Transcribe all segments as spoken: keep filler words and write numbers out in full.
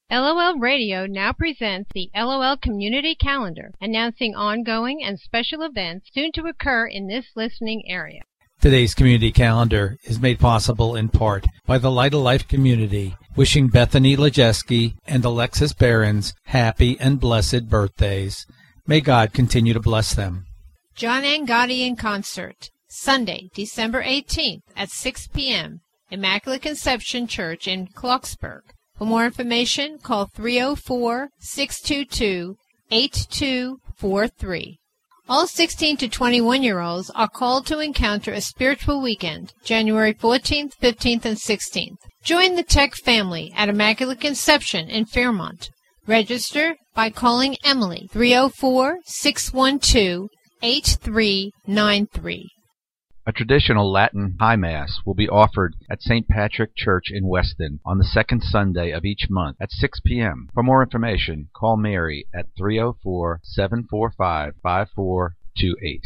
LOL Radio now presents the LOL Community Calendar, announcing ongoing and special events soon to occur in this listening area. Today's community calendar is made possible in part by the Light of Life community, wishing Bethany Lejeski and Alexis Behrens happy and blessed birthdays. May God continue to bless them. John Angotti in concert, Sunday, December eighteenth at six p.m., Immaculate Conception Church in Clarksburg. For more information, call three oh four, six two two, eight two four three. All sixteen to twenty-one-year-olds are called to encounter a spiritual weekend, January fourteenth, fifteenth, and sixteenth. Join the Tech family at Immaculate Conception in Fairmont. Register by calling Emily, three oh four, six one two, eight three nine three. A traditional Latin High Mass will be offered at Saint Patrick Church in Weston on the second Sunday of each month at six p.m. For more information, call Mary at three oh four, seven four five, five four two eight.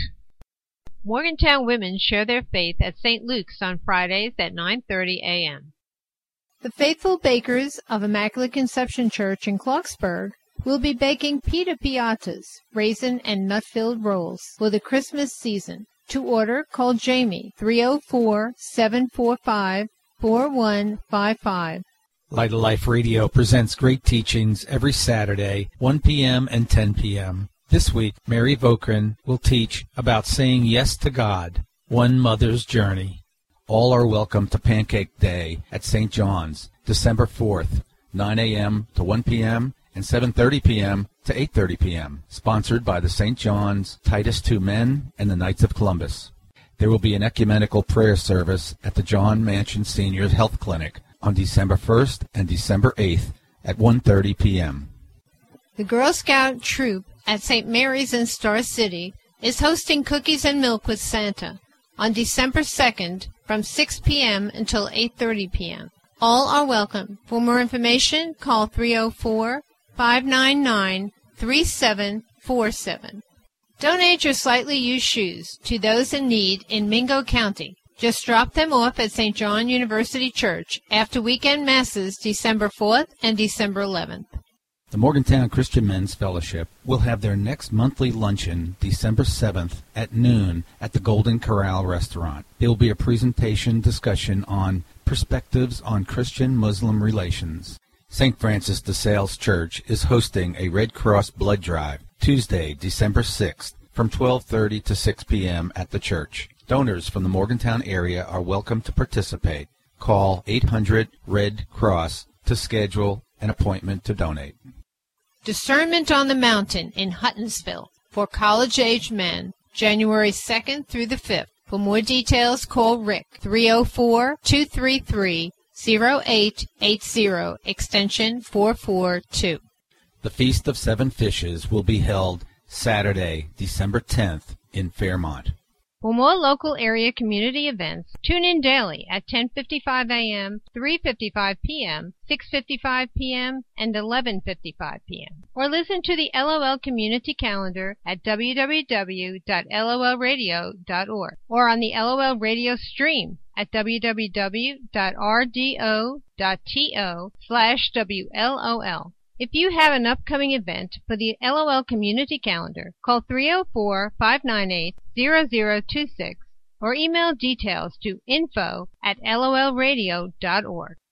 Morgantown women share their faith at Saint Luke's on Fridays at nine thirty a.m. The faithful bakers of Immaculate Conception Church in Clarksburg will be baking pita piatas, raisin and nut-filled rolls for the Christmas season. To order, call Jamie, three oh four, seven four five, four one five five. Light of Life Radio presents great teachings every Saturday, one p.m. and ten p.m. This week, Mary Vokrin will teach about saying yes to God, one mother's journey. All are welcome to Pancake Day at Saint John's, December fourth, nine a.m. to one p.m. and seven thirty p.m. to eight thirty p.m., sponsored by the Saint John's, Titus two Men, and the Knights of Columbus. There will be an ecumenical prayer service at the John Mansion Senior Health Clinic on December first and December eighth at one thirty p.m. The Girl Scout troop at Saint Mary's in Star City is hosting Cookies and Milk with Santa on December second from six p.m. until eight thirty p.m. All are welcome. For more information, call three oh four, five nine nine, three seven four seven. Donate your slightly used shoes to those in need in Mingo County. Just drop them off at Saint John University Church after weekend masses December fourth and December eleventh. The Morgantown Christian Men's Fellowship will have their next monthly luncheon December seventh at noon at the Golden Corral Restaurant. There will be a presentation discussion on perspectives on Christian-Muslim relations. Saint Francis de Sales Church is hosting a Red Cross blood drive Tuesday, December sixth from twelve thirty to six p.m. at the church. Donors from the Morgantown area are welcome to participate. Call eight hundred red cross to schedule an appointment to donate. Discernment on the Mountain in Huttonsville for college-age men, January second through the fifth. For more details, call Rick, three oh four, two three three, zero eight eight zero, extension four four two. The Feast of Seven Fishes will be held Saturday, December tenth in Fairmont. For more local area community events, tune in daily at ten fifty-five a.m., three fifty-five p.m., six fifty-five p.m., and eleven fifty-five p.m. Or listen to the LOL Community Calendar at w w w dot l o l radio dot org or on the LOL Radio stream at w w w dot r d o dot to slash w l o l. If you have an upcoming event for the LOL Community Calendar, call three oh four, five nine eight, zero zero two six or email details to info at l o l radio dot org.